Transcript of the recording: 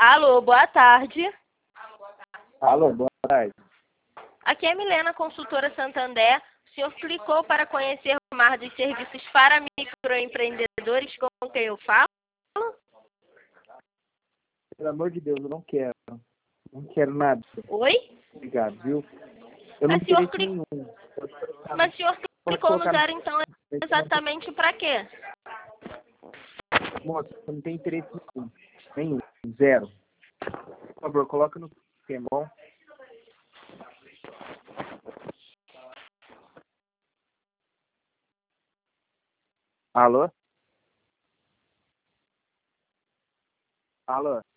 Alô, boa tarde. Alô, boa tarde. Aqui é Milena, consultora Santander. O senhor clicou para conhecer mais dos serviços para microempreendedores com quem eu falo? Pelo amor de Deus, eu não quero. Não quero nada. Oi? Obrigado, viu? Eu não Mas o senhor, tenho nenhum. Mas o senhor Pode clicou no colocar zero, então, exatamente para quê? Moça, eu não tenho interesse nenhum. Nenhum. Zero. Por favor, coloca no sistema, bom? Alô? Alô?